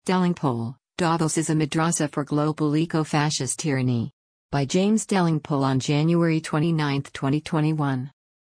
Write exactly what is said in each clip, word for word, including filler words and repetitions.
Delingpole, Davos is a madrasa for global eco-fascist tyranny. By James Delingpole on January twenty-ninth, twenty twenty-one.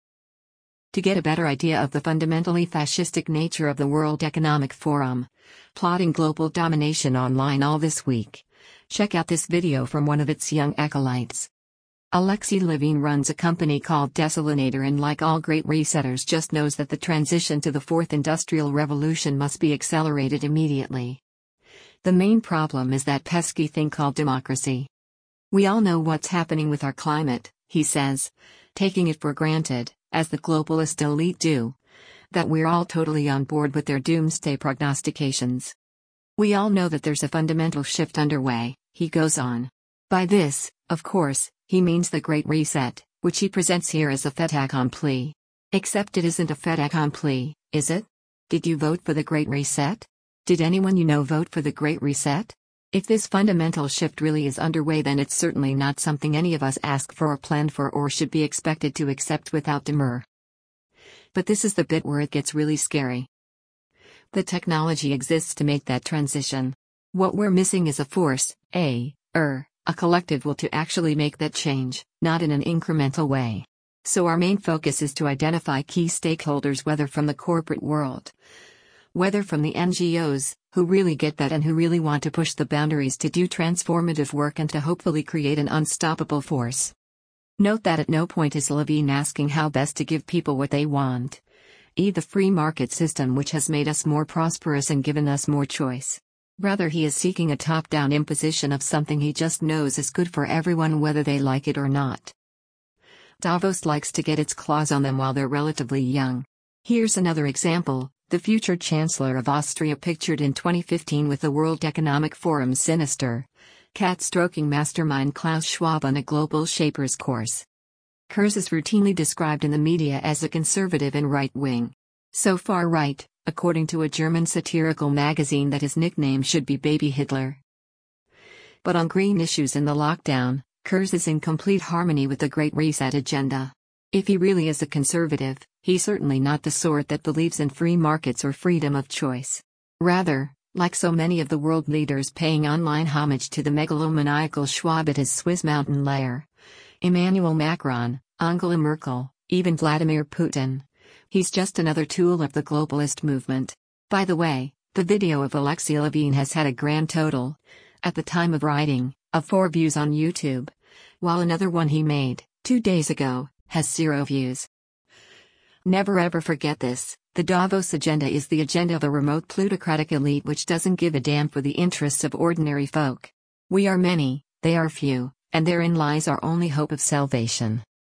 To get a better idea of the fundamentally fascistic nature of the World Economic Forum, plotting global domination online all this week, check out this video from one of its young acolytes. Alexei Levine runs a company called Desalinator and like all great resetters just knows that the transition to the fourth industrial revolution must be accelerated immediately. The main problem is that pesky thing called democracy. We all know what's happening with our climate, he says, taking it for granted, as the globalist elite do, that we're all totally on board with their doomsday prognostications. We all know that there's a fundamental shift underway, he goes on. By this, of course, he means the Great Reset, which he presents here as a fait accompli. Except it isn't a fait accompli, is it? Did you vote for the Great Reset? Did anyone you know vote for the Great Reset? If this fundamental shift really is underway, then it's certainly not something any of us ask for or plan for or should be expected to accept without demur. But this is the bit where it gets really scary. The technology exists to make that transition. What we're missing is a force, a, er, a collective will to actually make that change, not in an incremental way. So our main focus is to identify key stakeholders, whether from the corporate world, whether from the N G Os, who really get that and who really want to push the boundaries to do transformative work and to hopefully create an unstoppable force. Note that at no point is Levine asking how best to give people what they want. E. the free market system which has made us more prosperous and given us more choice. Rather, he is seeking a top-down imposition of something he just knows is good for everyone whether they like it or not. Davos likes to get its claws on them while they're relatively young. Here's another example. The future Chancellor of Austria pictured in twenty fifteen with the World Economic Forum's sinister, cat-stroking mastermind Klaus Schwab on a global shapers course. Kurz is routinely described in the media as a conservative and right-wing. So far right, according to a German satirical magazine, that his nickname should be Baby Hitler. But on green issues in the lockdown, Kurz is in complete harmony with the Great Reset agenda. If he really is a conservative, he's certainly not the sort that believes in free markets or freedom of choice. Rather, like so many of the world leaders paying online homage to the megalomaniacal Schwab at his Swiss mountain lair, Emmanuel Macron, Angela Merkel, even Vladimir Putin, he's just another tool of the globalist movement. By the way, the video of Alexei Levine has had a grand total, at the time of writing, of four views on YouTube, while another one he made, two days ago, has zero views. Never ever forget this, the Davos agenda is the agenda of a remote plutocratic elite which doesn't give a damn for the interests of ordinary folk. We are many, they are few, and therein lies our only hope of salvation.